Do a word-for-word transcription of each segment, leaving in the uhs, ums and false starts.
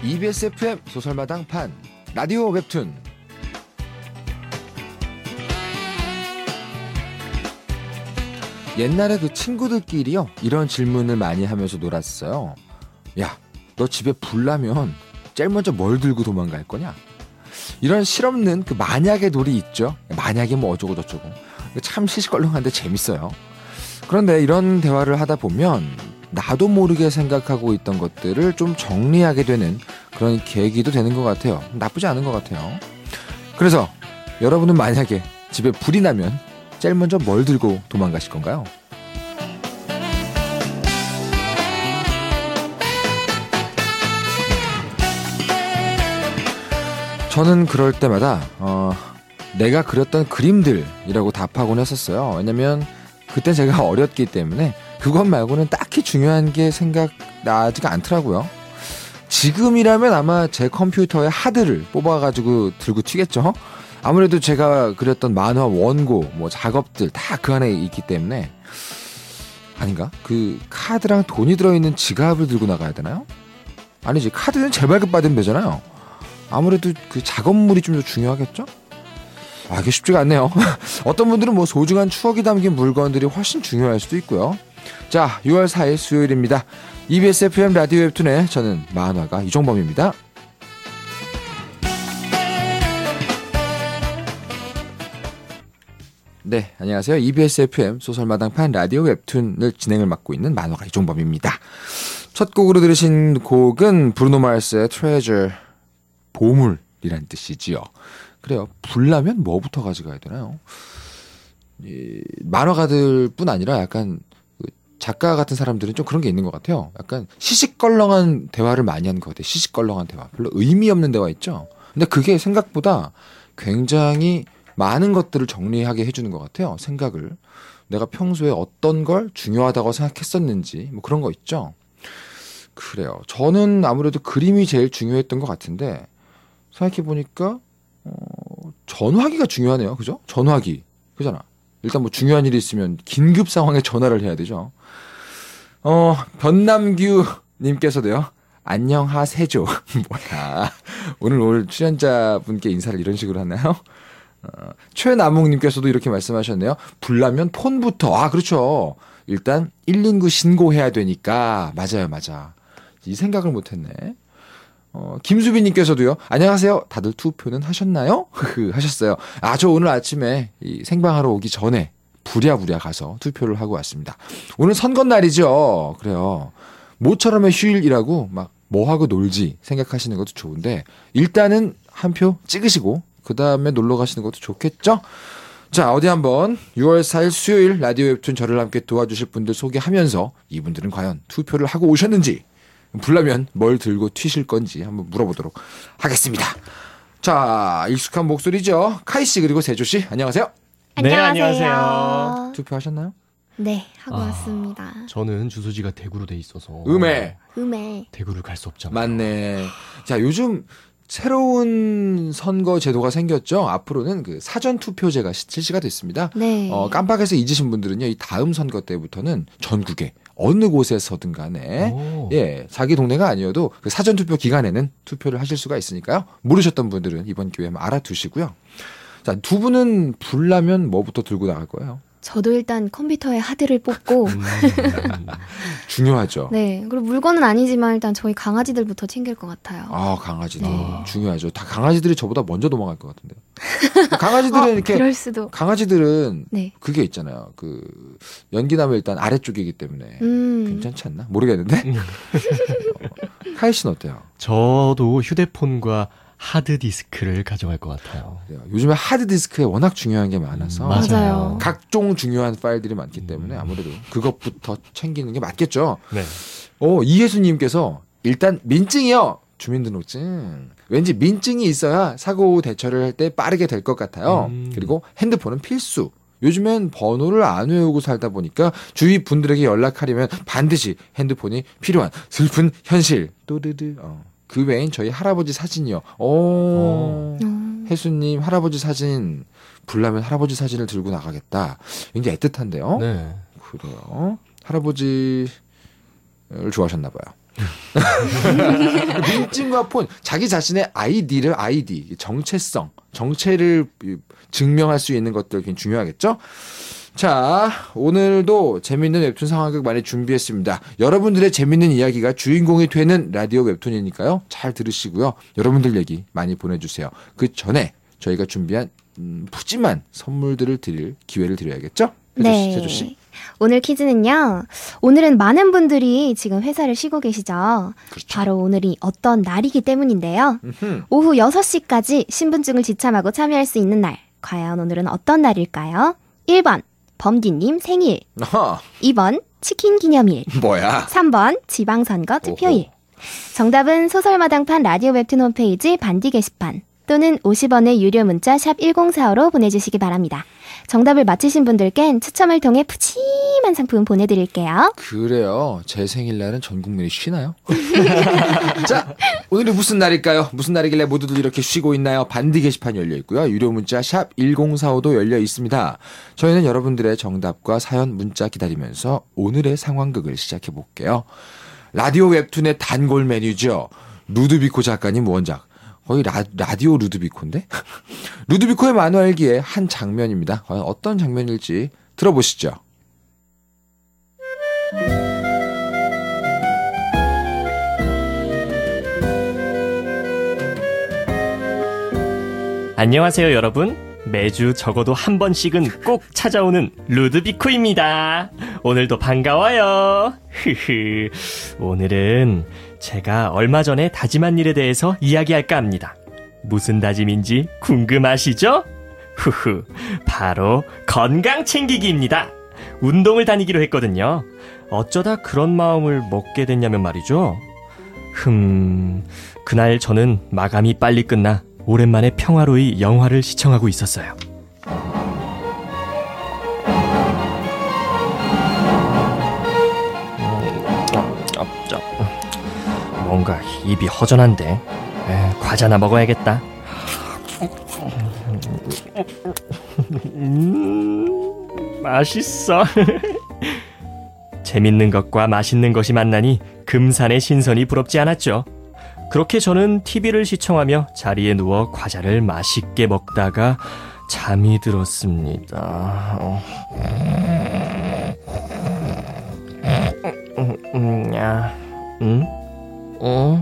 이비에스 에프엠 소설마당 판 라디오 웹툰. 옛날에 그 친구들끼리요 이런 질문을 많이 하면서 놀았어요. 야, 너 집에 불 나면 제일 먼저 뭘 들고 도망갈 거냐? 이런 실없는 그 만약의 놀이 있죠. 만약에 뭐 어쩌고 저쩌고. 참 시시껄렁한데 재밌어요. 그런데 이런 대화를 하다 보면 나도 모르게 생각하고 있던 것들을 좀 정리하게 되는 그런 계기도 되는 것 같아요. 나쁘지 않은 것 같아요. 그래서 여러분은 만약에 집에 불이 나면 제일 먼저 뭘 들고 도망가실 건가요? 저는 그럴 때마다 어, 내가 그렸던 그림들이라고 답하곤 했었어요. 왜냐면 그때 제가 어렸기 때문에 그것 말고는 딱히 중요한 게 생각나지가 않더라고요. 지금이라면 아마 제 컴퓨터에 하드를 뽑아가지고 들고 튀겠죠. 아무래도 제가 그렸던 만화 원고, 뭐 작업들 다 그 안에 있기 때문에. 아닌가? 그 카드랑 돈이 들어있는 지갑을 들고 나가야 되나요? 아니지, 카드는 재발급 받으면 되잖아요. 아무래도 그 작업물이 좀 더 중요하겠죠? 아, 이게 쉽지가 않네요. 어떤 분들은 뭐 소중한 추억이 담긴 물건들이 훨씬 중요할 수도 있고요. 자, 유월 사일 수요일입니다. 이비에스 에프엠 라디오 웹툰의 저는 만화가 이종범입니다. 네, 안녕하세요. 이비에스 에프엠 소설마당판 라디오 웹툰을 진행을 맡고 있는 만화가 이종범입니다. 첫 곡으로 들으신 곡은 브루노 마르스의 Treasure, 보물이란 뜻이지요. 그래요. 불 나면 뭐부터 가져가야 되나요? 이 만화가들 뿐 아니라 약간 작가 같은 사람들은 좀 그런 게 있는 것 같아요. 약간 시시껄렁한 대화를 많이 하는 것 같아요. 시시껄렁한 대화. 별로 의미 없는 대화 있죠. 근데 그게 생각보다 굉장히 많은 것들을 정리하게 해주는 것 같아요. 생각을. 내가 평소에 어떤 걸 중요하다고 생각했었는지 뭐 그런 거 있죠. 그래요. 저는 아무래도 그림이 제일 중요했던 것 같은데 생각해보니까 어, 전화기가 중요하네요. 그죠? 전화기. 그잖아. 일단 뭐 중요한 일이 있으면 긴급 상황에 전화를 해야 되죠. 어, 변남규 님께서도요. 안녕하세요. 뭐야. 오늘 오늘 출연자분께 인사를 이런 식으로 하나요? 어, 최남욱 님께서도 이렇게 말씀하셨네요. 불나면 폰부터. 아, 그렇죠. 일단 일일구 신고해야 되니까. 맞아요, 맞아. 이 생각을 못했네. 어, 김수빈님께서도요. 안녕하세요. 다들 투표는 하셨나요? 하셨어요. 아, 저 오늘 아침에 이 생방하러 오기 전에 부랴부랴 가서 투표를 하고 왔습니다. 오늘 선거날이죠. 그래요. 모처럼의 휴일이라고 막 뭐하고 놀지 생각하시는 것도 좋은데 일단은 한 표 찍으시고 그 다음에 놀러 가시는 것도 좋겠죠? 자, 어디 한번 유월 사일 수요일 라디오 웹툰 저를 함께 도와주실 분들 소개하면서 이분들은 과연 투표를 하고 오셨는지 불나면 뭘 들고 튀실 건지 한번 물어보도록 하겠습니다. 자, 익숙한 목소리죠. 카이씨 그리고 세조씨 안녕하세요. 네, 안녕하세요. 투표하셨나요? 네, 하고 아, 왔습니다. 저는 주소지가 대구로 돼 있어서 음해. 음에 대구를 갈 수 없잖아요. 맞네. 자, 요즘 새로운 선거 제도가 생겼죠. 앞으로는 그 사전 투표제가 실시가 됐습니다. 네. 어, 깜빡해서 잊으신 분들은요, 이 다음 선거 때부터는 전국에 어느 곳에서든 간에 오. 예, 자기 동네가 아니어도 그 사전 투표 기간에는 투표를 하실 수가 있으니까요. 모르셨던 분들은 이번 기회에 한번 알아두시고요. 자, 두 분은 불나면 뭐부터 들고 나갈 거예요? 저도 일단 컴퓨터에 하드를 뽑고 음. 중요하죠. 네, 그리고 물건은 아니지만 일단 저희 강아지들부터 챙길 것 같아요. 아, 강아지들 네. 중요하죠. 다 강아지들이 저보다 먼저 도망갈 것 같은데. 강아지들은 어, 이렇게 그럴 수도. 강아지들은 네. 그게 있잖아요. 그 연기나무 일단 아래쪽이기 때문에 음. 괜찮지 않나? 모르겠는데. 어, 카이 씨는 어때요? 저도 휴대폰과 하드디스크를 가져갈 것 같아요. 요즘에 하드디스크에 워낙 중요한 게 많아서 음, 맞아요. 각종 중요한 파일들이 많기 때문에 아무래도 그것부터 챙기는 게 맞겠죠. 네. 오, 이혜수님께서 일단 민증이요. 주민등록증. 왠지 민증이 있어야 사고 대처를 할 때 빠르게 될 것 같아요. 음. 그리고 핸드폰은 필수. 요즘엔 번호를 안 외우고 살다 보니까 주위 분들에게 연락하려면 반드시 핸드폰이 필요한 슬픈 현실. 또르르. 어. 그 외엔 저희 할아버지 사진이요. 오. 음. 혜수님 할아버지 사진 불나면 할아버지 사진을 들고 나가겠다. 굉장히 애틋한데요. 네. 그래요. 할아버지를 좋아하셨나 봐요. 민증과 폰, 자기 자신의 아이디를 아이디, 정체성, 정체를 증명할 수 있는 것들 굉장히 중요하겠죠? 자, 오늘도 재밌는 웹툰 상황극 많이 준비했습니다. 여러분들의 재밌는 이야기가 주인공이 되는 라디오 웹툰이니까요. 잘 들으시고요. 여러분들 얘기 많이 보내주세요. 그 전에 저희가 준비한 음, 푸짐한 선물들을 드릴 기회를 드려야겠죠? 네. 세조 씨. 오늘 퀴즈는요. 오늘은 많은 분들이 지금 회사를 쉬고 계시죠. 그렇죠. 바로 오늘이 어떤 날이기 때문인데요. 음흠. 오후 여섯 시까지 신분증을 지참하고 참여할 수 있는 날. 과연 오늘은 어떤 날일까요? 일 번 범디님 생일, 아하, 이 번 치킨 기념일, 뭐야? 삼 번 지방선거 투표일. 오호. 정답은 소설마당판 라디오 웹툰 홈페이지 반디 게시판 또는 오십 원의 유료 문자 샵 일공사오로 보내주시기 바랍니다. 정답을 맞히신 분들께는 추첨을 통해 푸짐한 상품 보내드릴게요. 그래요. 제 생일날은 전 국민이 쉬나요? 자, 오늘이 무슨 날일까요? 무슨 날이길래 모두들 이렇게 쉬고 있나요? 반디 게시판이 열려 있고요. 유료 문자 샵 일공사오도 열려 있습니다. 저희는 여러분들의 정답과 사연 문자 기다리면서 오늘의 상황극을 시작해 볼게요. 라디오 웹툰의 단골 메뉴죠. 루드비코 작가님 원작. 거의 라, 라디오 루드비코인데? 루드비코의 만화 일기의 한 장면입니다. 과연 어떤 장면일지 들어보시죠. 안녕하세요, 여러분. 매주 적어도 한 번씩은 꼭 찾아오는 루드비코입니다. 오늘도 반가워요. 흐흐. 오늘은 제가 얼마 전에 다짐한 일에 대해서 이야기할까 합니다. 무슨 다짐인지 궁금하시죠? 후후. 바로 건강 챙기기입니다. 운동을 다니기로 했거든요. 어쩌다 그런 마음을 먹게 됐냐면 말이죠. 흠, 그날 저는 마감이 빨리 끝나 오랜만에 평화로이 영화를 시청하고 있었어요. 뭔가 입이 허전한데. 에, 과자나 먹어야겠다. 음, 맛있어. 재밌는 것과 맛있는 것이 만나니 금산의 신선이 부럽지 않았죠. 그렇게 저는 티비를 시청하며 자리에 누워 과자를 맛있게 먹다가 잠이 들었습니다. 음, 음, 야, 응? 어?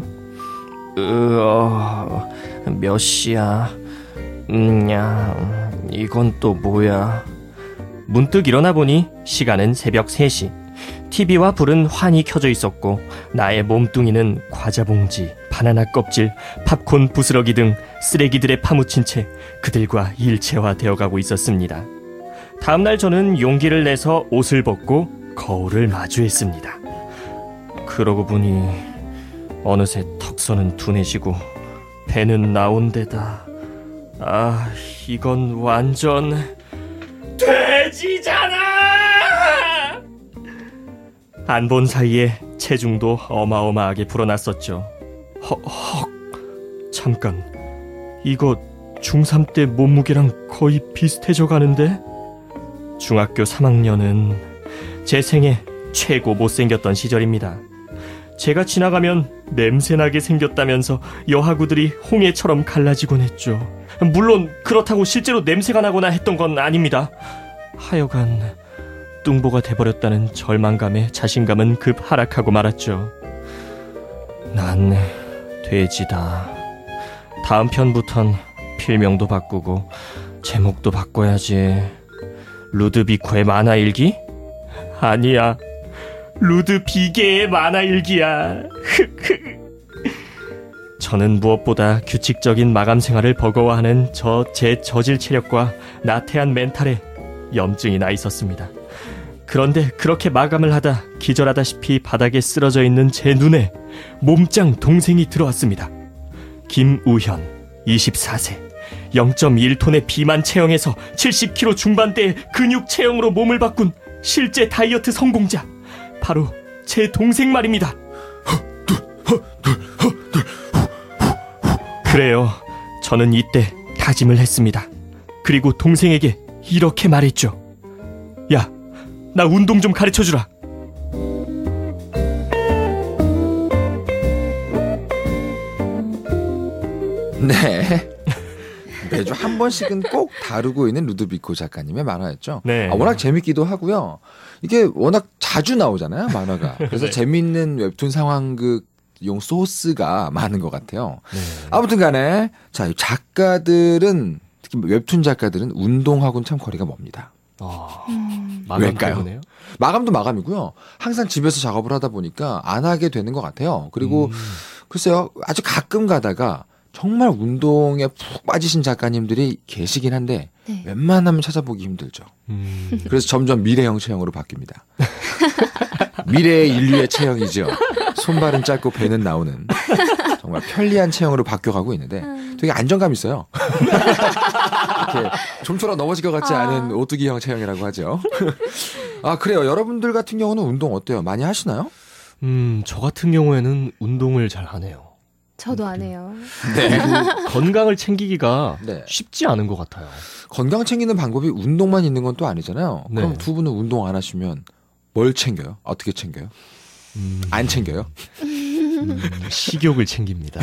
으어, 몇 시야? 음, 야, 이건 또 뭐야? 문득 일어나 보니 시간은 새벽 세 시. 티비와 불은 환히 켜져 있었고 나의 몸뚱이는 과자 봉지, 바나나 껍질, 팝콘 부스러기 등 쓰레기들에 파묻힌 채 그들과 일체화되어 가고 있었습니다. 다음날 저는 용기를 내서 옷을 벗고 거울을 마주했습니다. 그러고 보니 어느새 턱선은 둔해지고 배는 나온 데다. 아, 이건 완전 돼지잖아! 안 본 사이에 체중도 어마어마하게 불어났었죠. 허, 헉, 잠깐, 이거 중삼 때 몸무게랑 거의 비슷해져 가는데? 중학교 삼 학년은 제 생애 최고 못생겼던 시절입니다. 제가 지나가면 냄새나게 생겼다면서 여하구들이 홍해처럼 갈라지곤 했죠. 물론 그렇다고 실제로 냄새가 나거나 했던 건 아닙니다. 하여간 뚱보가 돼버렸다는 절망감에 자신감은 급 하락하고 말았죠. 난 돼지다. 다음 편부턴 필명도 바꾸고 제목도 바꿔야지. 루드비코의 만화일기? 아니야, 루드비게의 만화일기야. 저는 무엇보다 규칙적인 마감 생활을 버거워하는 저 제 저질 체력과 나태한 멘탈에 염증이 나 있었습니다. 그런데 그렇게 마감을 하다 기절하다시피 바닥에 쓰러져 있는 제 눈에 몸짱 동생이 들어왔습니다. 김우현, 이십사 세, 영 점 일 톤의 비만 체형에서 칠십 킬로그램 중반대의 근육 체형으로 몸을 바꾼 실제 다이어트 성공자, 바로 제 동생 말입니다. 그래요, 저는 이때 다짐을 했습니다. 그리고 동생에게 이렇게 말했죠. 야, 나 운동 좀 가르쳐주라. 네. 매주 한 번씩은 꼭 다루고 있는 루드비코 작가님의 만화였죠. 네. 아, 워낙 재밌기도 하고요. 이게 워낙 자주 나오잖아요, 만화가. 그래서 네. 재밌는 웹툰 상황극용 소스가 많은 것 같아요. 네. 아무튼 간에, 자, 이 작가들은, 특히 웹툰 작가들은 운동하고는 참 거리가 멉니다. 아, 음. 마감 왜일까요? 때문에요? 마감도 마감이고요. 항상 집에서 작업을 하다 보니까 안 하게 되는 것 같아요. 그리고 음. 글쎄요, 아주 가끔 가다가 정말 운동에 푹 빠지신 작가님들이 계시긴 한데 네. 웬만하면 찾아보기 힘들죠. 음. 그래서 점점 미래형 체형으로 바뀝니다. 미래의 인류의 체형이죠. 손발은 짧고 배는 나오는 정말 편리한 체형으로 바뀌어가고 있는데 되게 안정감 있어요. 이렇게 좀처럼 넘어질 것 같지 않은 오뚜기형 체형이라고 하죠. 아, 그래요. 여러분들 같은 경우는 운동 어때요? 많이 하시나요? 음, 저 같은 경우에는 운동을 잘 안 해요. 저도 안 해요. 네. 건강을 챙기기가 네. 쉽지 않은 것 같아요. 건강 챙기는 방법이 운동만 있는 건 또 아니잖아요. 네. 그럼 두 분은 운동 안 하시면 뭘 챙겨요? 어떻게 챙겨요? 음, 안 챙겨요? 음, 식욕을 챙깁니다.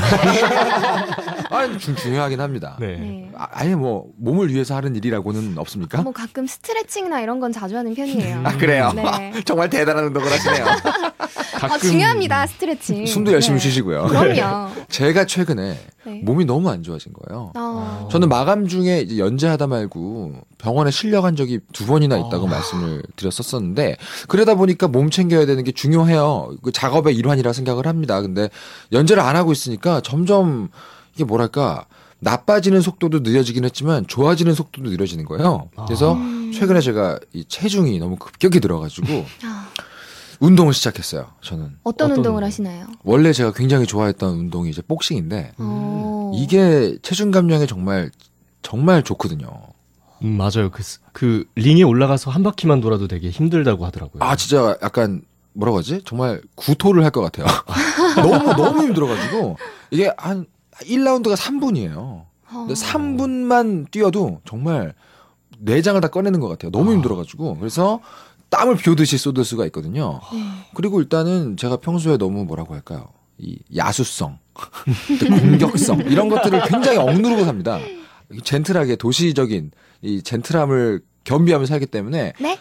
아, 중, 중요하긴 합니다. 네. 네. 아, 아예 뭐 몸을 위해서 하는 일이라고는 없습니까? 뭐 가끔 스트레칭이나 이런 건 자주 하는 편이에요. 아, 그래요? 네. 정말 대단한 운동을 하시네요. 가끔 아, 중요합니다, 스트레칭. 숨도 열심히 네. 쉬시고요. 그럼요. 제가 최근에 네. 몸이 너무 안 좋아진 거예요. 아, 저는 마감 중에 이제 연재하다 말고 병원에 실려간 적이 두 번이나 있다고 아. 말씀을 드렸었었는데 그러다 보니까 몸 챙겨야 되는 게 중요해요. 그 작업의 일환이라 생각을 합니다. 근데 연재를 안 하고 있으니까 점점 이게 뭐랄까 나빠지는 속도도 느려지긴 했지만 좋아지는 속도도 느려지는 거예요. 그래서 음. 최근에 제가 이 체중이 너무 급격히 들어가지고 아, 운동을 시작했어요. 저는 어떤 어떤 운동을 운동? 하시나요? 원래 제가 굉장히 좋아했던 운동이 이제 복싱인데 어. 이게 체중 감량에 정말 정말 좋거든요. 음, 맞아요. 그, 스- 그 링에 올라가서 한 바퀴만 돌아도 되게 힘들다고 하더라고요. 아 진짜 약간 뭐라고 하지? 정말 구토를 할 것 같아요. 너무 너무 힘들어가지고 이게 한 일 라운드가 삼 분이에요. 어. 근데 삼 분만 뛰어도 정말 내장을 다 꺼내는 것 같아요. 너무 아. 힘들어가지고 그래서 땀을 비오듯이 쏟을 수가 있거든요. 네. 그리고 일단은 제가 평소에 너무 뭐라고 할까요? 이 야수성, 또 공격성 이런 것들을 굉장히 억누르고 삽니다. 젠틀하게 도시적인 이 젠틀함을 겸비하며 살기 때문에 네?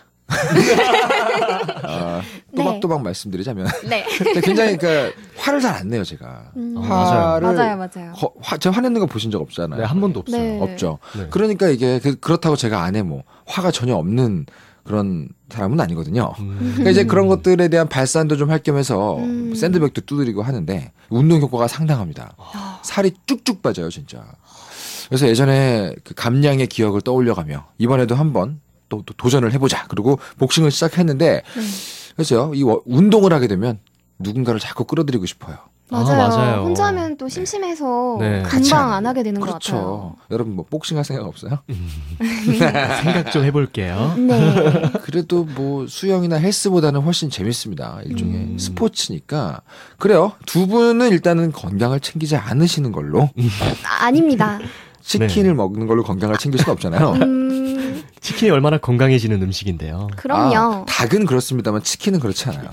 아, 네. 또박또박 말씀드리자면 네. 굉장히 그러니까 화를 잘 안 내요 제가. 음. 아, 화를 맞아요, 맞아요. 허- 화, 제가 화내는 거 보신 적 없잖아요. 네, 한 번도 없어요. 네. 없죠. 네. 그러니까 이게 그, 그렇다고 제가 안에 뭐 화가 전혀 없는 그런 사람은 아니거든요. 음. 그러니까 이제 그런 것들에 대한 발산도 좀 할 겸해서 음. 샌드백도 두드리고 하는데 운동 효과가 상당합니다. 아. 살이 쭉쭉 빠져요, 진짜. 그래서 예전에 그 감량의 기억을 떠올려가며 이번에도 한번 또, 또 도전을 해보자. 그리고 복싱을 시작했는데 네. 그래서요, 이 워- 운동을 하게 되면 누군가를 자꾸 끌어들이고 싶어요. 아, 맞아요. 맞아요. 혼자 하면 또 심심해서 네. 같이 금방 하는 안 하게 되는 것 그렇죠. 같아요. 여러분 뭐 복싱할 생각 없어요? 생각 좀 해볼게요. 네. 그래도 뭐 수영이나 헬스보다는 훨씬 재밌습니다. 일종의 음. 스포츠니까. 그래요. 두 분은 일단은 건강을 챙기지 않으시는 걸로 아, 아닙니다. 치킨을 먹는 걸로 건강을 챙길 수는 없잖아요. 음, 치킨이 얼마나 건강해지는 음식인데요. 그럼요. 아, 닭은 그렇습니다만 치킨은 그렇지 않아요.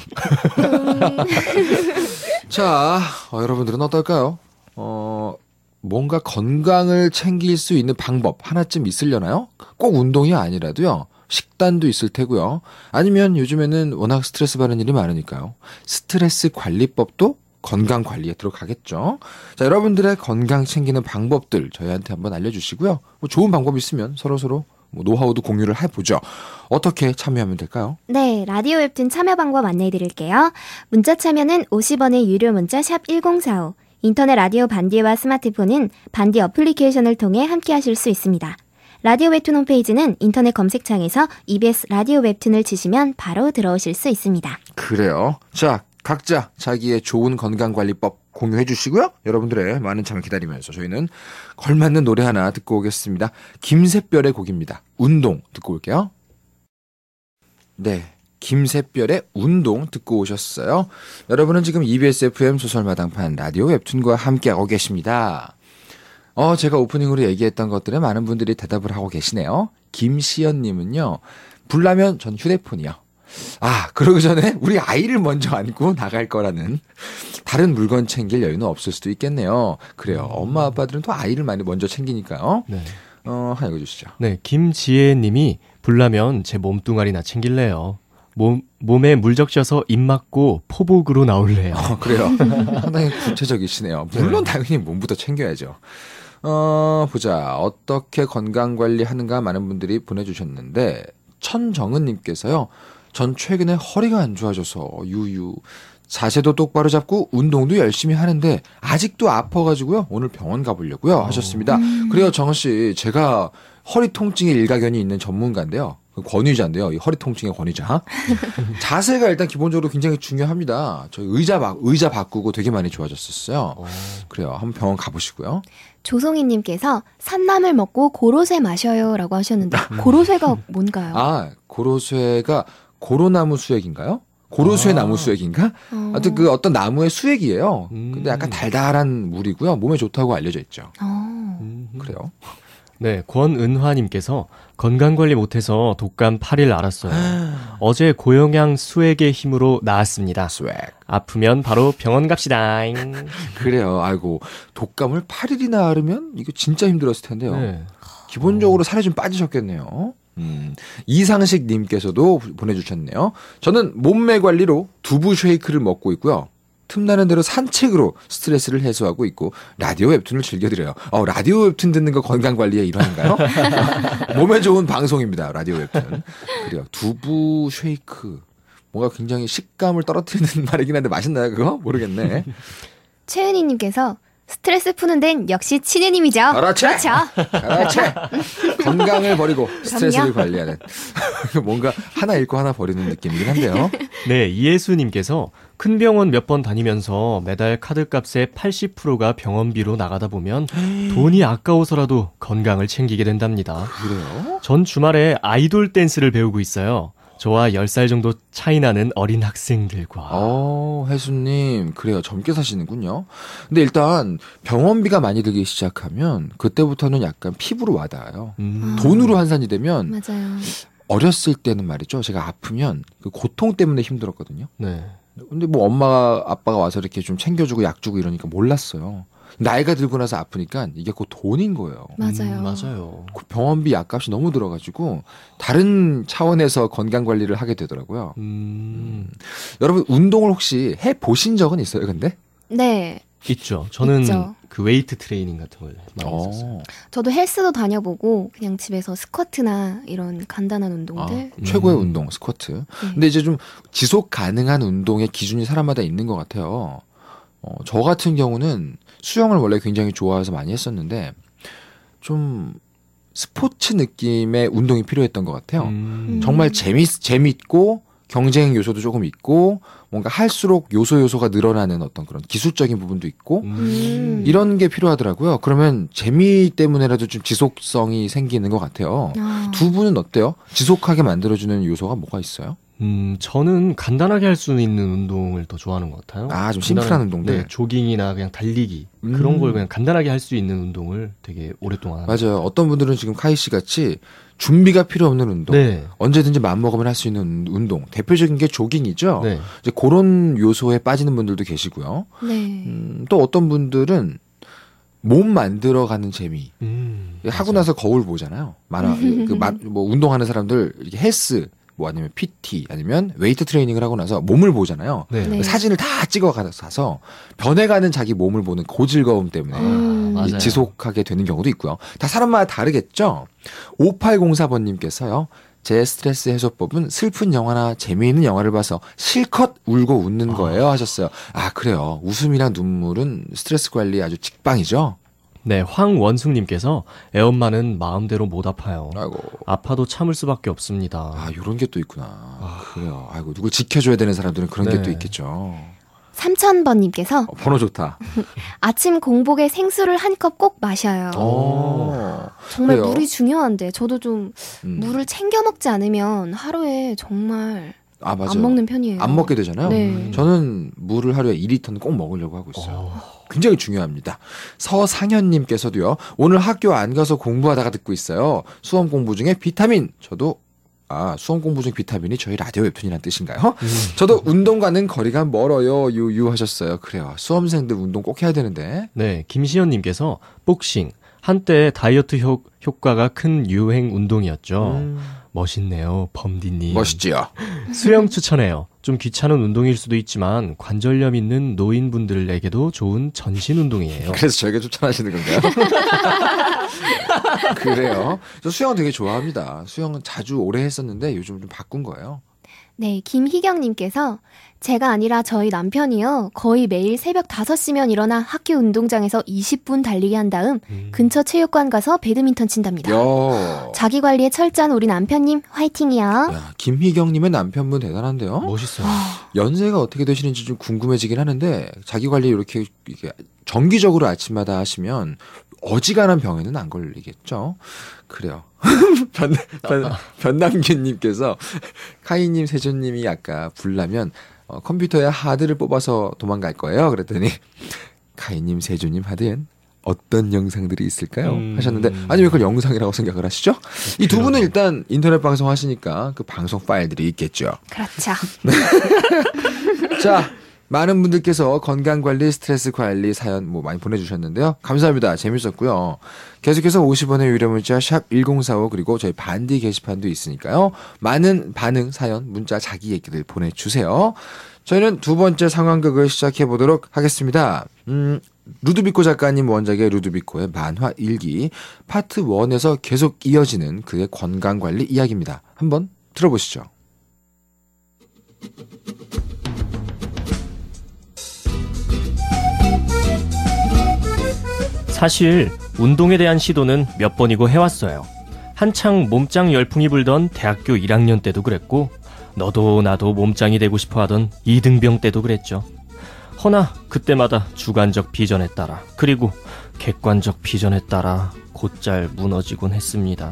자, 어, 여러분들은 어떨까요? 어, 뭔가 건강을 챙길 수 있는 방법 하나쯤 있으려나요? 꼭 운동이 아니라도요. 식단도 있을 테고요. 아니면 요즘에는 워낙 스트레스 받는 일이 많으니까요. 스트레스 관리법도 건강 관리에 들어가겠죠. 자, 여러분들의 건강 챙기는 방법들 저희한테 한번 알려주시고요. 뭐 좋은 방법 있으면 서로서로 뭐 노하우도 공유를 해보죠. 어떻게 참여하면 될까요? 네, 라디오 웹툰 참여 방법 안내해 드릴게요. 문자 참여는 오십 원의 유료 문자 샵 일공사오, 인터넷 라디오 반디와 스마트폰은 반디 어플리케이션을 통해 함께 하실 수 있습니다. 라디오 웹툰 홈페이지는 인터넷 검색창에서 이비에스 라디오 웹툰을 치시면 바로 들어오실 수 있습니다. 그래요. 자, 각자 자기의 좋은 건강관리법 공유해 주시고요. 여러분들의 많은 참여 기다리면서 저희는 걸맞는 노래 하나 듣고 오겠습니다. 김샛별의 곡입니다. 운동 듣고 올게요. 네, 김샛별의 운동 듣고 오셨어요. 여러분은 지금 이비에스 에프엠 소설마당판 라디오 웹툰과 함께하고 계십니다. 어, 제가 오프닝으로 얘기했던 것들에 많은 분들이 대답을 하고 계시네요. 김시연님은요. 불나면 전 휴대폰이요. 아, 그러기 전에 우리 아이를 먼저 안고 나갈 거라는 다른 물건 챙길 여유는 없을 수도 있겠네요. 그래요. 엄마 아빠들은 또 아이를 많이 먼저 챙기니까요. 네. 어, 하나 읽어주시죠. 네, 김지혜님이 불나면 제 몸뚱아리나 챙길래요. 몸, 몸에 물 적셔서 입 막고 포복으로 나올래요. 어, 그래요. 상당히 구체적이시네요. 물론 당연히 몸부터 챙겨야죠. 어, 보자. 어떻게 건강관리 하는가 많은 분들이 보내주셨는데, 천정은님께서요. 전 최근에 허리가 안 좋아져서 유유. 자세도 똑바로 잡고 운동도 열심히 하는데 아직도 아파가지고요. 오늘 병원 가보려고요. 하셨습니다. 음. 그래요, 정은씨. 제가 허리 통증에 일가견이 있는 전문가인데요. 권위자인데요. 이 허리 통증의 권위자. 자세가 일단 기본적으로 굉장히 중요합니다. 저희 의자 바, 의자 바꾸고 되게 많이 좋아졌었어요. 어. 그래요. 한번 병원 가보시고요. 조송이님께서 산나물 먹고 고로쇠 마셔요라고 하셨는데 고로쇠가 뭔가요? 아, 고로쇠가 고로나무 수액인가요? 고로쇠 아. 나무 수액인가? 어. 하여튼 그 어떤 나무의 수액이에요. 음. 근데 약간 달달한 물이고요. 몸에 좋다고 알려져 있죠. 어. 음. 그래요. 네, 권은화님께서 건강관리 못해서 독감 팔 일 앓았어요. 어제 고영양 수액의 힘으로 나았습니다. 수액. 아프면 바로 병원 갑시다. 그래요. 아이고, 독감을 팔 일이나 앓으면 이거 진짜 힘들었을 텐데요. 네. 기본적으로 살이 좀 빠지셨겠네요. 음, 이상식 님께서도 보내주셨네요. 저는 몸매 관리로 두부 쉐이크를 먹고 있고요. 틈나는 대로 산책으로 스트레스를 해소하고 있고 라디오 웹툰을 즐겨드려요. 어, 라디오 웹툰 듣는 거 건강관리의 일환인가요? 몸에 좋은 방송입니다. 라디오 웹툰. 그래요. 두부 쉐이크. 뭔가 굉장히 식감을 떨어뜨리는 말이긴 한데 맛있나요 그거? 모르겠네. 최은희님께서 스트레스 푸는 데는 역시 친해님이죠. 그렇죠. 그렇죠. 그렇지. 건강을 버리고 스트레스를 그럼요. 관리하는. 뭔가 하나 잃고 하나 버리는 느낌이긴 한데요. 네, 이예수님께서 큰 병원 몇 번 다니면서 매달 카드값의 팔십 퍼센트가 병원비로 나가다 보면 돈이 아까워서라도 건강을 챙기게 된답니다. 그래요? 전 주말에 아이돌 댄스를 배우고 있어요. 저와 열 살 정도 차이 나는 어린 학생들과. 어, 혜수님, 그래요. 젊게 사시는군요. 근데 일단 병원비가 많이 들기 시작하면 그때부터는 약간 피부로 와닿아요. 음. 돈으로 환산이 되면 맞아요. 어렸을 때는 말이죠. 제가 아프면 그 고통 때문에 힘들었거든요. 네. 근데 뭐 엄마가 아빠가 와서 이렇게 좀 챙겨주고 약 주고 이러니까 몰랐어요. 나이가 들고 나서 아프니까 이게 곧 돈인 거예요. 맞아요. 음, 맞아요. 그 병원비 약값이 너무 들어가지고 다른 차원에서 건강 관리를 하게 되더라고요. 음, 여러분 운동을 혹시 해 보신 적은 있어요? 근데? 네. 있죠. 저는 있죠. 그 웨이트 트레이닝 같은 걸 많이 어. 했었어요. 저도 헬스도 다녀보고 그냥 집에서 스쿼트나 이런 간단한 운동들. 음. 최고의 운동 스쿼트. 네. 근데 이제 좀 지속 가능한 운동의 기준이 사람마다 있는 것 같아요. 어, 저 같은 경우는 수영을 원래 굉장히 좋아해서 많이 했었는데 좀 스포츠 느낌의 운동이 필요했던 것 같아요. 음. 정말 재밌 재밌고 경쟁 요소도 조금 있고 뭔가 할수록 요소 요소가 늘어나는 어떤 그런 기술적인 부분도 있고 음. 이런 게 필요하더라고요. 그러면 재미 때문에라도 좀 지속성이 생기는 것 같아요. 아. 두 분은 어때요? 지속하게 만들어주는 요소가 뭐가 있어요? 음, 저는 간단하게 할 수 있는 운동을 더 좋아하는 것 같아요. 아, 좀 심플한 간단한- 운동들? 네, 조깅이나 그냥 달리기. 음. 그런 걸 그냥 간단하게 할 수 있는 운동을 되게 오랫동안 하는 맞아요. 어떤 분들은 지금 카이 씨 같이 준비가 필요 없는 운동, 네. 언제든지 마음먹으면 할 수 있는 운동, 대표적인 게 조깅이죠. 네. 이제 그런 요소에 빠지는 분들도 계시고요. 네. 음, 또 어떤 분들은 몸 만들어가는 재미. 음, 하고 맞아요. 나서 거울 보잖아요. 많아. 그, 마- 뭐, 운동하는 사람들, 이렇게 헬스, 뭐 아니면 피티, 아니면 웨이트 트레이닝을 하고 나서 몸을 보잖아요. 네. 네. 사진을 다 찍어 가서 변해가는 자기 몸을 보는 그 즐거움 때문에 음. 맞아요. 이 지속하게 되는 경우도 있고요. 다 사람마다 다르겠죠? 오팔공사 번님께서요. 제 스트레스 해소법은 슬픈 영화나 재미있는 영화를 봐서 실컷 울고 웃는 거예요 하셨어요. 아, 그래요. 웃음이랑 눈물은 스트레스 관리 아주 직방이죠? 네, 황원숙님께서 애엄마는 마음대로 못 아파요. 아이고. 아파도 참을 수밖에 없습니다. 아, 요런 게 또 있구나. 그래요. 아이고, 누굴 지켜줘야 되는 사람들은 그런 게 네. 또 있겠죠. 삼천 번님께서 어, 번호 좋다. 아침 공복에 생수를 한 컵 꼭 마셔요. 어. 정말 그래요? 물이 중요한데 저도 좀 음. 물을 챙겨 먹지 않으면 하루에 정말 아, 맞아요. 안 먹는 편이에요. 안 먹게 되잖아요. 네. 저는 물을 하루에 이 리터는 꼭 먹으려고 하고 있어요. 어, 굉장히 중요합니다. 서상현님께서도요. 오늘 학교 안 가서 공부하다가 듣고 있어요. 수험 공부 중에 비타민 저도 아, 수험 공부 중 비타민이 저희 라디오 웹툰이란 뜻인가요? 음. 저도 운동과는 거리가 멀어요. 유유 하셨어요. 그래요. 수험생들 운동 꼭 해야 되는데. 네, 김시연님께서 복싱. 한때 다이어트 효, 효과가 큰 유행 운동이었죠. 음. 멋있네요, 범디님. 멋있지요. 수영 추천해요. 좀 귀찮은 운동일 수도 있지만 관절염 있는 노인분들에게도 좋은 전신 운동이에요. 그래서 저에게 추천하시는 건가요? 그래요. 저 수영 되게 좋아합니다. 수영은 자주 오래 했었는데 요즘 좀 바꾼 거예요. 네, 김희경님께서 제가 아니라 저희 남편이요. 거의 매일 새벽 다섯 시면 일어나 학교 운동장에서 이십 분 달리기 한 다음 음. 근처 체육관 가서 배드민턴 친답니다. 야. 자기관리에 철저한 우리 남편님 화이팅이요. 야, 김희경님의 남편분 대단한데요. 멋있어요. 연세가 어떻게 되시는지 좀 궁금해지긴 하는데 자기관리 이렇게, 이렇게 정기적으로 아침마다 하시면 어지간한 병에는 안 걸리겠죠. 그래요. 변, 변, 변남균님께서 카이님, 세준님이 아까 불나면 어, 컴퓨터에 하드를 뽑아서 도망갈 거예요. 그랬더니 카이님, 세준님 하드엔 어떤 영상들이 있을까요? 음... 하셨는데 아니 왜 그걸 영상이라고 생각을 하시죠? 이 두 분은 일단 인터넷 방송 하시니까 그 방송 파일들이 있겠죠. 그렇죠. 자, 많은 분들께서 건강관리, 스트레스 관리 사연 뭐 많이 보내주셨는데요. 감사합니다. 재밌었고요. 계속해서 오십 원의 유료 문자 샵 일공사오 그리고 저희 반디 게시판도 있으니까요. 많은 반응, 사연, 문자, 자기 얘기들 보내주세요. 저희는 두 번째 상황극을 시작해보도록 하겠습니다. 음, 루드비코 작가님 원작의 루드비코의 만화 일기 파트 일에서 계속 이어지는 그의 건강관리 이야기입니다. 한번 들어보시죠. 사실 운동에 대한 시도는 몇 번이고 해왔어요. 한창 몸짱 열풍이 불던 대학교 일 학년 때도 그랬고 너도 나도 몸짱이 되고 싶어 하던 이등병 때도 그랬죠. 허나 그때마다 주관적 비전에 따라 그리고 객관적 비전에 따라 곧잘 무너지곤 했습니다.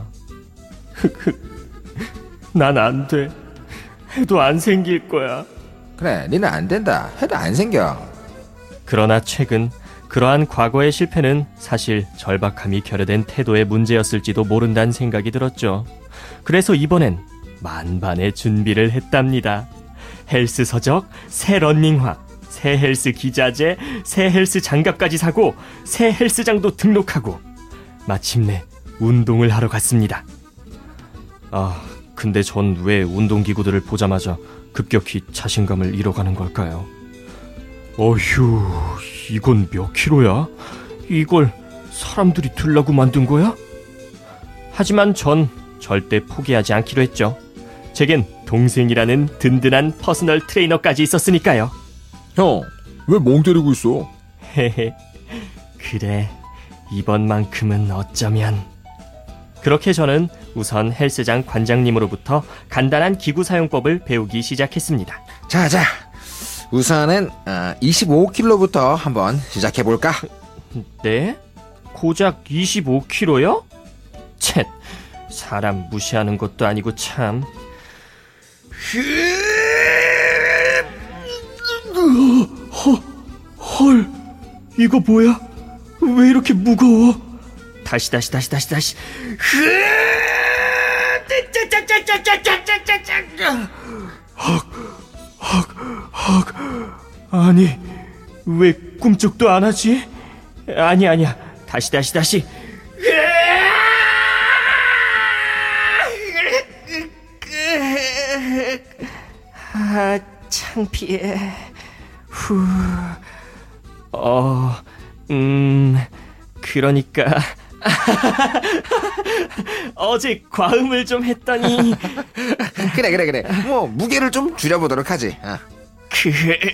난 안 돼. 해도 안 생길 거야. 그래, 니는 안 된다. 해도 안 생겨. 그러나 최근 그러한 과거의 실패는 사실 절박함이 결여된 태도의 문제였을지도 모른다는 생각이 들었죠. 그래서 이번엔 만반의 준비를 했답니다. 헬스 서적, 새 러닝화, 새 헬스 기자재, 새 헬스 장갑까지 사고 새 헬스장도 등록하고 마침내 운동을 하러 갔습니다. 아, 근데 전 왜 운동기구들을 보자마자 급격히 자신감을 잃어가는 걸까요? 어휴, 이건 몇 킬로야? 이걸 사람들이 들라고 만든 거야? 하지만 전 절대 포기하지 않기로 했죠. 제겐 동생이라는 든든한 퍼스널 트레이너까지 있었으니까요. 형, 왜 멍 때리고 있어? 헤헤, 그래, 이번만큼은 어쩌면. 그렇게 저는 우선 헬스장 관장님으로부터 간단한 기구 사용법을 배우기 시작했습니다. 자자, 우선은 어, 이십오 킬로그램부터 한번 시작해볼까? 네? 고작 이십오 킬로그램요? 쳇, 사람 무시하는 것도 아니고 참. 헐, 헐, 이거 뭐야? 왜 이렇게 무거워? 다시 다시 다시 다시 다시. 헉, 헉, 헉. 아니, 왜 꿈쩍도 안 하지? 아니 아니야. 다시 다시 다시. 아, 창피해. 후. 어, 음, 그러니까 어제 과음을 좀 했더니. 그래 그래 그래. 뭐 무게를 좀 줄여보도록 하지. 어. 그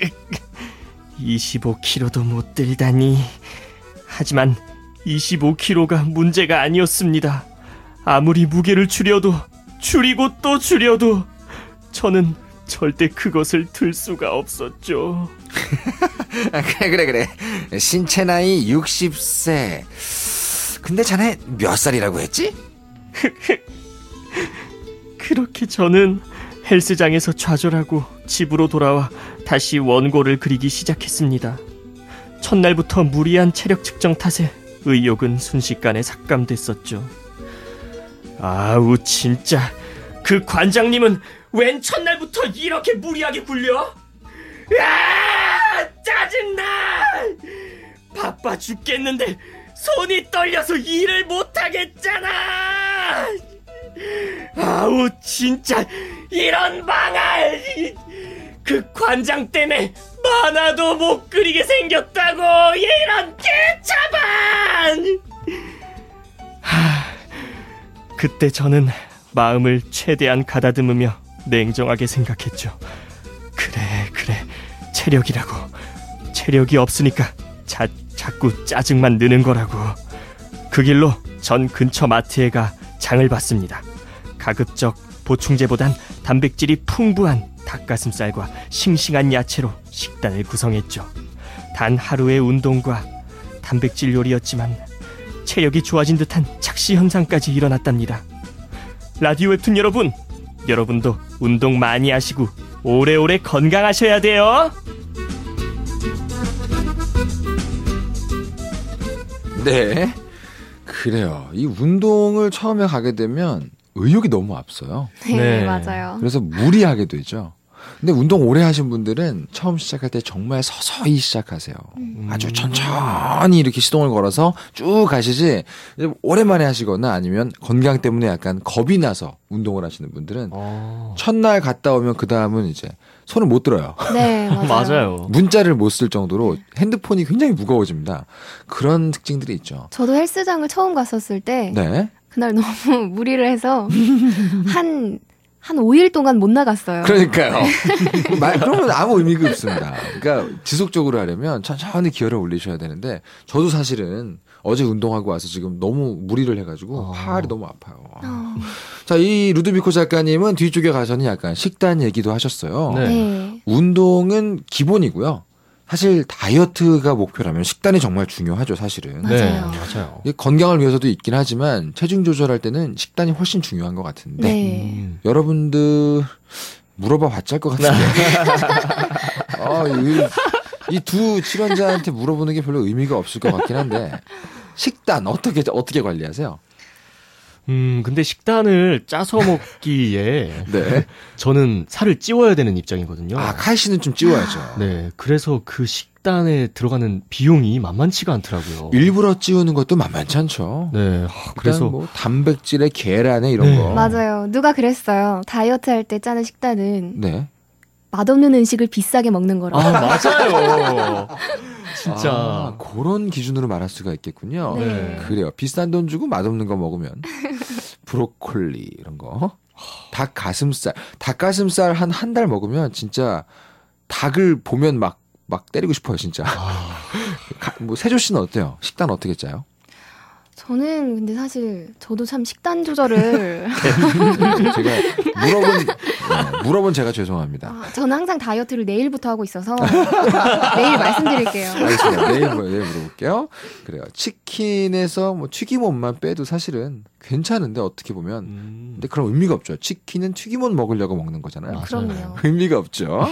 이십오 킬로그램도 못 들다니. 하지만 이십오 킬로그램가 문제가 아니었습니다. 아무리 무게를 줄여도 줄이고 또 줄여도 저는 절대 그것을 들 수가 없었죠. 그래 그래 그래. 신체 나이 육십 세. 근데 자네 몇 살이라고 했지? 그렇게 저는 헬스장에서 좌절하고 집으로 돌아와 다시 원고를 그리기 시작했습니다. 첫날부터 무리한 체력 측정 탓에 의욕은 순식간에 삭감됐었죠. 아우, 진짜 그 관장님은 웬 첫날부터 이렇게 무리하게 굴려? 아, 짜증나! 바빠 죽겠는데 손이 떨려서 일을 못하겠잖아! 아우, 진짜 이런 망할! 그 관장 때문에 만화도 못 그리게 생겼다고! 이런 개차반! 하, 그때 저는 마음을 최대한 가다듬으며 냉정하게 생각했죠. 그래 그래 체력이라고. 체력이 없으니까 자, 자꾸 짜증만 느는 거라고. 그 길로 전 근처 마트에 가 장을 봤습니다. 가급적 보충제보단 단백질이 풍부한 닭가슴살과 싱싱한 야채로 식단을 구성했죠. 단 하루의 운동과 단백질 요리였지만 체력이 좋아진 듯한 착시 현상까지 일어났답니다. 라디오 웹툰 여러분, 여러분도 운동 많이 하시고 오래오래 건강하셔야 돼요. 네, 그래요. 이 운동을 처음에 가게 되면 의욕이 너무 앞서요. 네, 네. 맞아요. 그래서 무리하게 되죠. 근데 운동 오래 하신 분들은 처음 시작할 때 정말 서서히 시작하세요. 음. 아주 천천히 이렇게 시동을 걸어서 쭉 가시지, 오랜만에 하시거나 아니면 건강 때문에 약간 겁이 나서 운동을 하시는 분들은 어... 첫날 갔다 오면 그 다음은 이제 손을 못 들어요. 네, 맞아요. 맞아요. 문자를 못 쓸 정도로 핸드폰이 굉장히 무거워집니다. 그런 특징들이 있죠. 저도 헬스장을 처음 갔었을 때 네. 그날 너무 무리를 해서 한, 한 오 일 동안 못 나갔어요. 그러니까요. 말, 그러면 아무 의미가 없습니다. 그러니까 지속적으로 하려면 천천히 기어를 올리셔야 되는데, 저도 사실은 어제 운동하고 와서 지금 너무 무리를 해가지고 어. 팔이 너무 아파요. 어. 자, 이 루드비코 작가님은 뒤쪽에 가서는 약간 식단 얘기도 하셨어요. 네. 네. 운동은 기본이고요. 사실 다이어트가 목표라면 식단이 정말 중요하죠, 사실은. 맞아요. 네, 맞아요. 이게 건강을 위해서도 있긴 하지만 체중 조절할 때는 식단이 훨씬 중요한 것 같은데, 네. 음. 여러분들 물어봐 봤자 할 것 같은데. 어, 이 두 출연자한테 물어보는 게 별로 의미가 없을 것 같긴 한데, 식단 어떻게 어떻게 관리하세요? 음, 근데 식단을 짜서 먹기에 네. 저는 살을 찌워야 되는 입장이거든요. 아, 카이 씨는 좀 찌워야죠. 네, 그래서 그 식단에 들어가는 비용이 만만치가 않더라고요. 일부러 찌우는 것도 만만치 않죠. 네, 그래서 그래서 뭐 단백질에 계란에 이런 네. 거. 맞아요. 누가 그랬어요. 다이어트 할 때 짜는 식단은 네. 맛없는 음식을 비싸게 먹는 거라고. 아, 맞아요. 진짜. 아, 그런 기준으로 말할 수가 있겠군요. 네. 그래요. 비싼 돈 주고 맛없는 거 먹으면 브로콜리 이런 거, 닭 가슴살, 닭 가슴살 한 한 달 먹으면 진짜 닭을 보면 막 막 때리고 싶어요, 진짜. 아, 가- 뭐 세조 씨는 어때요? 식단 어떻게 짜요? 저는 근데 사실 저도 참 식단 조절을 제가 물어본 네, 물어본 제가 죄송합니다. 아, 저는 항상 다이어트를 내일부터 하고 있어서 내일 말씀드릴게요. 알겠습니다. 내일, 뭐- 내일 물어볼게요. 그래요. 치킨에서 뭐 튀김옷만 빼도 사실은 괜찮은데 어떻게 보면. 음. 근데 그런 의미가 없죠. 치킨은 튀김옷 먹으려고 먹는 거잖아요. 맞아요. 그럼요. 의미가 없죠.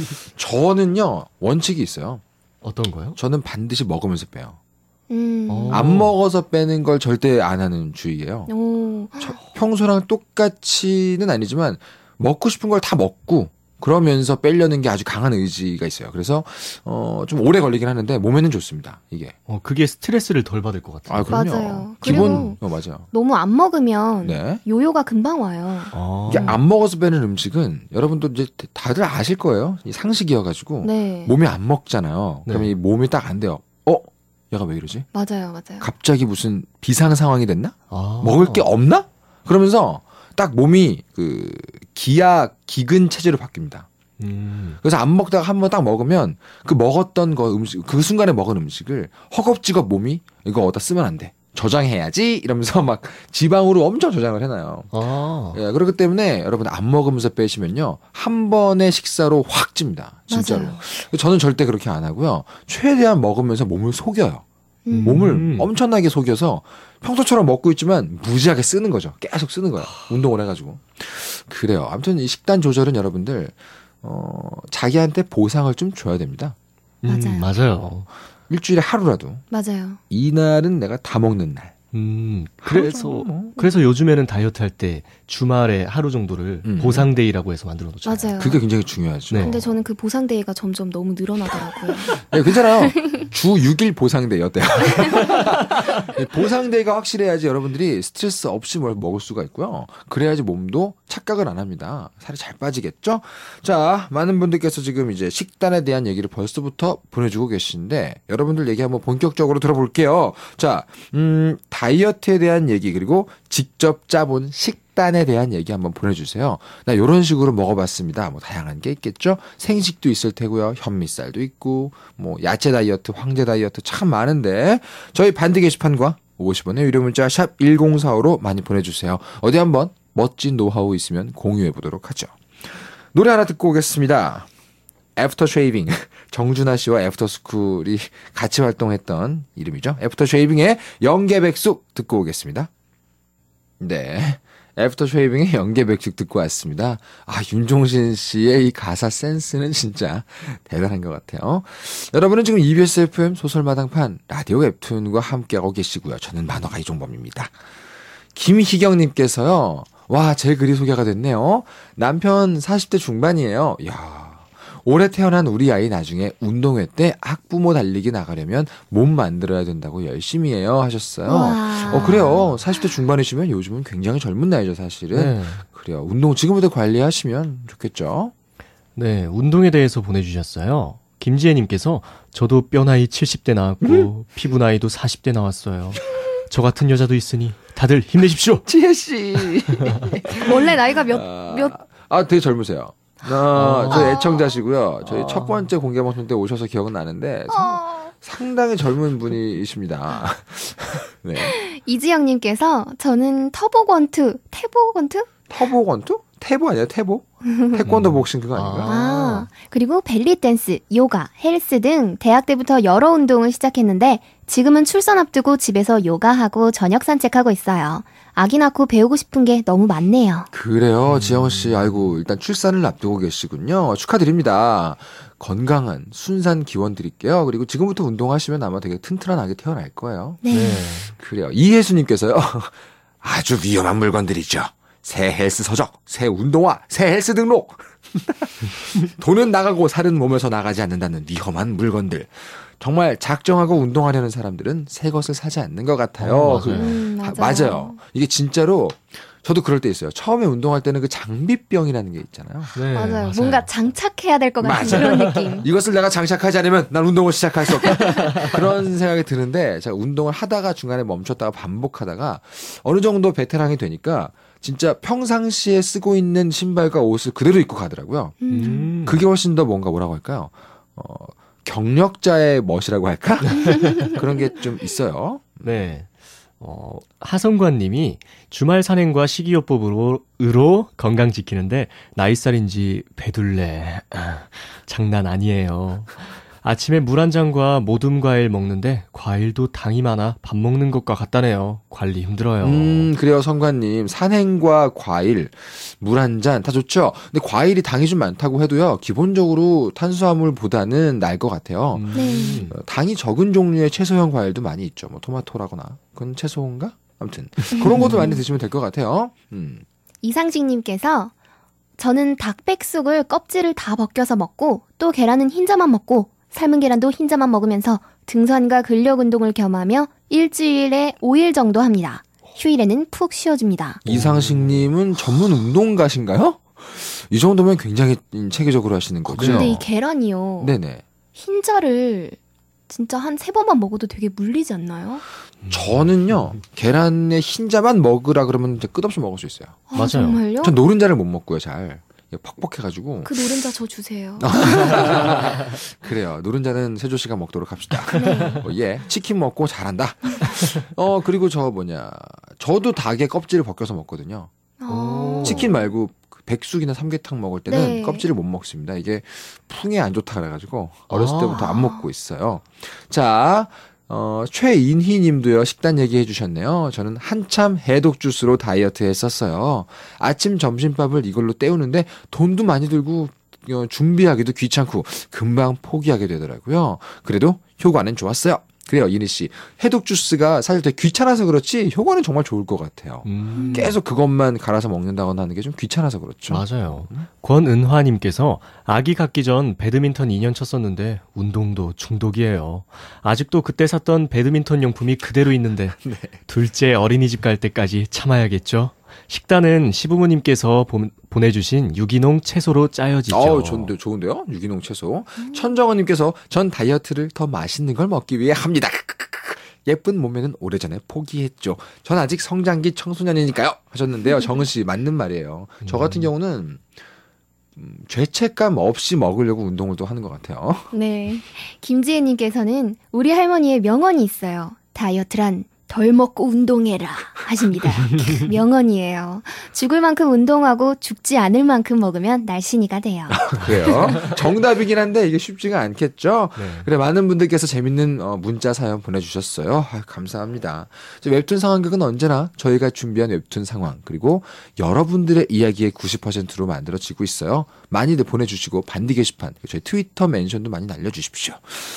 저는요, 원칙이 있어요. 어떤 거요? 저는 반드시 먹으면서 빼요. 음. 어. 안 먹어서 빼는 걸 절대 안 하는 주의예요. 오. 저- 평소랑 똑같이는 아니지만 먹고 싶은 걸 다 먹고 그러면서 빼려는 게 아주 강한 의지가 있어요. 그래서 어, 좀 오래 걸리긴 하는데 몸에는 좋습니다. 이게. 어, 그게 스트레스를 덜 받을 것 같아요. 아, 그럼요. 맞아요. 기본 어, 맞아요. 너무 안 먹으면 네. 요요가 금방 와요. 아. 이게 안 먹어서 빼는 음식은 여러분도 이제 다들 아실 거예요. 이 상식이어가지고 네. 몸이 안 먹잖아요. 그럼 네. 이 몸이 딱 안 돼요. 어? 얘가 왜 이러지? 맞아요, 맞아요. 갑자기 무슨 비상 상황이 됐나? 아. 먹을 게 없나? 그러면서 딱 몸이 그 기약 기근 체제로 바뀝니다. 음. 그래서 안 먹다가 한 번 딱 먹으면 그 먹었던 거 음식 그 순간에 먹은 음식을 허겁지겁 몸이 이거 어디다 쓰면 안 돼. 저장해야지 이러면서 막 지방으로 엄청 저장을 해놔요. 아. 예, 그렇기 때문에 여러분 안 먹으면서 빼시면요 한 번의 식사로 확 찝니다. 진짜로. 맞아요. 저는 절대 그렇게 안 하고요. 최대한 먹으면서 몸을 속여요. 음. 몸을 음. 엄청나게 속여서 평소처럼 먹고 있지만 무지하게 쓰는 거죠. 계속 쓰는 거야. 운동을 해가지고. 그래요. 아무튼 이 식단 조절은 여러분들 어, 자기한테 보상을 좀 줘야 됩니다. 음, 맞아요. 맞아요. 일주일에 하루라도 맞아요. 이날은 내가 다 먹는 날. 음. 하루 그래서 정도 뭐. 그래서 요즘에는 다이어트 할 때 주말에 하루 정도를 음. 보상데이라고 해서 만들어 놓잖아요. 맞아요. 그게 굉장히 중요하죠. 네. 근데 저는 그 보상데이가 점점 너무 늘어나더라고요. 네, 괜찮아요. 주 육 일 보상데이 어때요? 보상데이가 확실해야지 여러분들이 스트레스 없이 뭘 먹을 수가 있고요. 그래야지 몸도 착각을 안 합니다. 살이 잘 빠지겠죠? 자, 많은 분들께서 지금 이제 식단에 대한 얘기를 벌써부터 보내주고 계신데 여러분들 얘기 한번 본격적으로 들어볼게요. 자, 음, 다이어트에 대한 얘기 그리고 직접 짜본 식단에 대한 얘기 한번 보내주세요. 나 이런 식으로 먹어봤습니다. 뭐 다양한 게 있겠죠. 생식도 있을 테고요. 현미쌀도 있고 뭐 야채 다이어트, 황제 다이어트 참 많은데 저희 반디 게시판과 오십 원의 유료 문자 샵 일공사오로 많이 보내주세요. 어디 한번 멋진 노하우 있으면 공유해보도록 하죠. 노래 하나 듣고 오겠습니다. 애프터 쉐이빙. 정준하 씨와 애프터스쿨이 같이 활동했던 이름이죠. 애프터 쉐이빙의 영계백숙 듣고 오겠습니다. 네. 애프터 쉐이빙의 영계백숙 듣고 왔습니다. 아, 윤종신 씨의 이 가사 센스는 진짜 대단한 것 같아요. 여러분은 지금 이비에스 에프엠 소설마당판 라디오 웹툰과 함께하고 계시고요. 저는 만화가 이종범입니다. 김희경님께서요. 와, 제 글이 소개가 됐네요. 남편 사십 대 중반이에요. 이야. 올해 태어난 우리 아이 나중에 운동회 때 학부모 달리기 나가려면 몸 만들어야 된다고 열심히 해요 하셨어요. 와. 어 그래요. 사십 대 중반이시면 요즘은 굉장히 젊은 나이죠 사실은. 네. 그래요. 운동 지금부터 관리하시면 좋겠죠. 네, 운동에 대해서 보내주셨어요. 김지혜님께서 저도 뼈 나이 칠십 대 나왔고 음? 피부 나이도 사십 대 나왔어요. 저 같은 여자도 있으니 다들 힘내십시오. 지혜 씨. 원래 나이가 몇, 아, 몇, 아 되게 젊으세요. 아, 아. 저희 애청자시고요. 저희 아. 첫 번째 공개 방송 때 오셔서 기억은 나는데 상, 어. 상당히 젊은 분이십니다. 네. 이지영님께서 저는 터보권투, 태보권투? 터보 권투? 태보 아니야? 태보? 태권도 복싱 그거 아닌가? 아. 아, 그리고 벨리 댄스, 요가, 헬스 등 대학 때부터 여러 운동을 시작했는데 지금은 출산 앞두고 집에서 요가하고 저녁 산책하고 있어요. 아기 낳고 배우고 싶은 게 너무 많네요. 그래요, 지영 씨. 아이고, 일단 출산을 앞두고 계시군요. 축하드립니다. 건강한 순산 기원 드릴게요. 그리고 지금부터 운동하시면 아마 되게 튼튼하게 태어날 거예요. 네. 네. 그래요. 이혜수님께서요. 아주 위험한 물건들이죠. 새 헬스 서적, 새 운동화, 새 헬스 등록. 돈은 나가고 살은 몸에서 나가지 않는다는 위험한 물건들. 정말 작정하고 운동하려는 사람들은 새 것을 사지 않는 것 같아요. 어, 그, 맞아요. 음, 하- 맞아요. 맞아요. 이게 진짜로 저도 그럴 때 있어요. 처음에 운동할 때는 그 장비병이라는 게 있잖아요. 네, 맞아요. 뭔가 장착해야 될 것 같은 맞아요. 그런 느낌. 이것을 내가 장착하지 않으면 난 운동을 시작할 수 없다. 그런 생각이 드는데 제가 운동을 하다가 중간에 멈췄다가 반복하다가 어느 정도 베테랑이 되니까 진짜 평상시에 쓰고 있는 신발과 옷을 그대로 입고 가더라고요. 음. 그게 훨씬 더 뭔가 뭐라고 할까요? 어, 경력자의 멋이라고 할까? 그런 게 좀 있어요. 네. 어, 하성관님이 주말 산행과 식이요법으로 으로 건강 지키는데 나이살인지 배둘레. 아, 장난 아니에요. 아침에 물 한 잔과 모둠 과일 먹는데 과일도 당이 많아 밥 먹는 것과 같다네요. 관리 힘들어요. 음, 그래요, 성관님. 산행과 과일, 물 한 잔 다 좋죠? 근데 과일이 당이 좀 많다고 해도요, 기본적으로 탄수화물보다는 나을 것 같아요. 음. 네. 어, 당이 적은 종류의 채소형 과일도 많이 있죠. 뭐 토마토라거나. 그건 채소인가? 아무튼 그런 것도 많이 드시면 될 것 같아요. 음. 이상식님께서 저는 닭백숙을 껍질을 다 벗겨서 먹고 또 계란은 흰자만 먹고 삶은 계란도 흰자만 먹으면서 등산과 근력 운동을 겸하며 일주일에 오 일 정도 합니다. 휴일에는 푹 쉬어줍니다. 이상식님은 전문 운동가신가요? 이 정도면 굉장히 체계적으로 하시는 거죠. 근데 이 계란이요. 네네. 흰자를 진짜 한 세 번만 먹어도 되게 물리지 않나요? 저는요, 계란의 흰자만 먹으라 그러면 이제 끝없이 먹을 수 있어요. 아, 맞아요. 정말요? 전 노른자를 못 먹고요, 잘. 이게 퍽퍽해가지고. 그 노른자 저 주세요. 그래요. 노른자는 세조 씨가 먹도록 합시다. 네. 어, 예. 치킨 먹고 잘한다. 어, 그리고 저 뭐냐. 저도 닭의 껍질을 벗겨서 먹거든요. 어. 치킨 말고 그 백숙이나 삼계탕 먹을 때는 네. 껍질을 못 먹습니다. 이게 풍에 안 좋다 그래가지고 어렸을 아. 때부터 안 먹고 있어요. 자, 어, 최인희 님도요, 식단 얘기해 주셨네요. 저는 한참 해독 주스로 다이어트 했었어요. 아침 점심밥을 이걸로 때우는데 돈도 많이 들고 어, 준비하기도 귀찮고 금방 포기하게 되더라고요. 그래도 효과는 좋았어요. 그래요, 이니 씨. 해독 주스가 사실 되게 귀찮아서 그렇지 효과는 정말 좋을 것 같아요. 음. 계속 그것만 갈아서 먹는다거나 하는 게 좀 귀찮아서 그렇죠. 맞아요. 권은화님께서 아기 갖기 전 배드민턴 이 년 쳤었는데 운동도 중독이에요. 아직도 그때 샀던 배드민턴 용품이 그대로 있는데 네. 둘째 어린이집 갈 때까지 참아야겠죠? 식단은 시부모님께서 보, 보내주신 유기농 채소로 짜여지죠. 어, 좋은데, 좋은데요? 유기농 채소. 음. 천정원님께서 전 다이어트를 더 맛있는 걸 먹기 위해 합니다. 예쁜 몸매는 오래전에 포기했죠. 전 아직 성장기 청소년이니까요. 하셨는데요. 정은 씨 맞는 말이에요. 저 같은 경우는 음, 죄책감 없이 먹으려고 운동을 또 하는 것 같아요. 네. 김지혜님께서는 우리 할머니의 명언이 있어요. 다이어트란 덜 먹고 운동해라 하십니다. 명언이에요. 죽을 만큼 운동하고 죽지 않을 만큼 먹으면 날씬이가 돼요. 그래요. 정답이긴 한데 이게 쉽지가 않겠죠. 네. 그래 많은 분들께서 재밌는 어, 문자 사연 보내주셨어요. 아유, 감사합니다. 웹툰 상황극은 언제나 저희가 준비한 웹툰 상황 그리고 여러분들의 이야기의 구십 퍼센트로 만들어지고 있어요. 많이들 보내주시고 반디 게시판 저희 트위터 멘션도 많이 날려주십시오.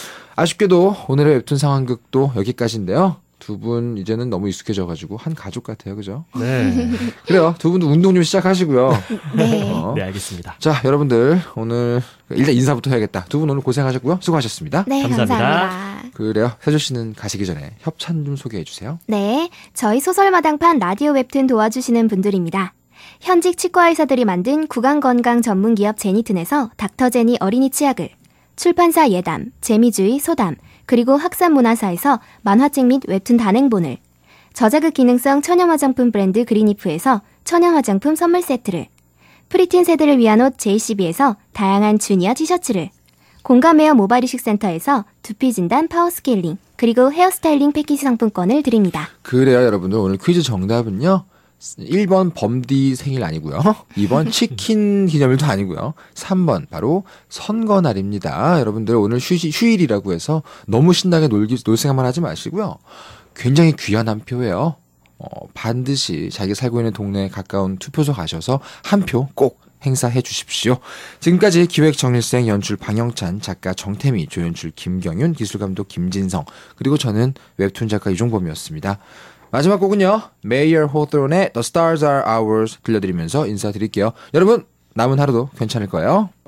아쉽게도 오늘의 웹툰 상황극도 여기까지인데요. 두 분 이제는 너무 익숙해져가지고 한 가족 같아요, 그죠? 네. 그래요. 두 분도 운동 좀 시작하시고요. 네. 어. 네, 알겠습니다. 자, 여러분들 오늘 일단 인사부터 해야겠다. 두 분 오늘 고생하셨고요. 수고하셨습니다. 네, 감사합니다. 감사합니다. 그래요. 세조 씨는 가시기 전에 협찬 좀 소개해 주세요. 네, 저희 소설마당판 라디오 웹툰 도와주시는 분들입니다. 현직 치과의사들이 만든 구강건강 전문기업 제니튼에서 닥터제니 어린이 치약을, 출판사 예담, 재미주의 소담, 그리고 학산문화사에서 만화책 및 웹툰 단행본을, 저자극 기능성 천연화장품 브랜드 그린이프에서 천연화장품 선물 세트를, 프리틴 세대를 위한 옷 제이씨비에서 다양한 주니어 티셔츠를, 공감헤어 모바일 이식센터에서 두피진단 파워스케일링, 그리고 헤어스타일링 패키지 상품권을 드립니다. 그래요, 여러분들. 오늘 퀴즈 정답은요. 일 번 범디 생일 아니고요. 이 번 치킨 기념일도 아니고요. 삼 번 바로 선거날입니다. 여러분들 오늘 휴, 휴일이라고 해서 너무 신나게 놀기, 놀 생각만 하지 마시고요. 굉장히 귀한 한 표예요. 어, 반드시 자기 살고 있는 동네에 가까운 투표소 가셔서 한 표 꼭 행사해 주십시오. 지금까지 기획 정일생, 연출 방영찬, 작가 정태미, 조연출 김경윤, 기술감독 김진성, 그리고 저는 웹툰 작가 이종범이었습니다. 마지막 곡은요. 메이어 호토론의 The Stars Are Ours 들려드리면서 인사드릴게요. 여러분 남은 하루도 괜찮을 거예요.